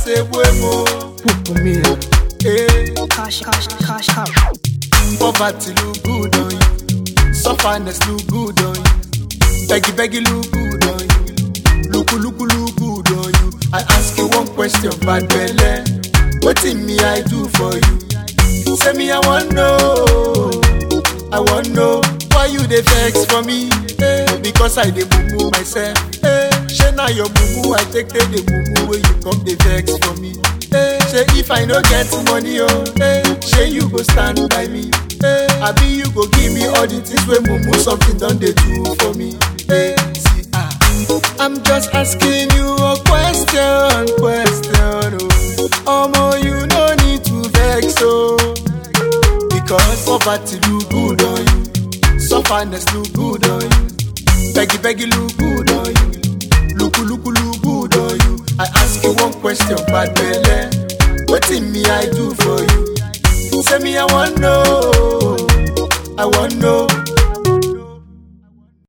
say buemo. Cash. Poverty look good on you. Sufferness look good on you. Beggy look good on you. Look good on you. I ask you one question, bad belly. What in me I do for you? Say me I want know why you dey vex for me. Because I dey mumu myself. Say now your mumu I take the mumu where you come dey vex for me. Say if I no get money say you go stand by me. Abi you go give me all the things where mumu something done dey do for me. See I'm just asking you a question. Omo you no need to vex because poverty look good on you. Sufferness look good on you. Beggy look good on you. Look good on you. I ask you one question, bad belly. What in me I do for you? Say me I want know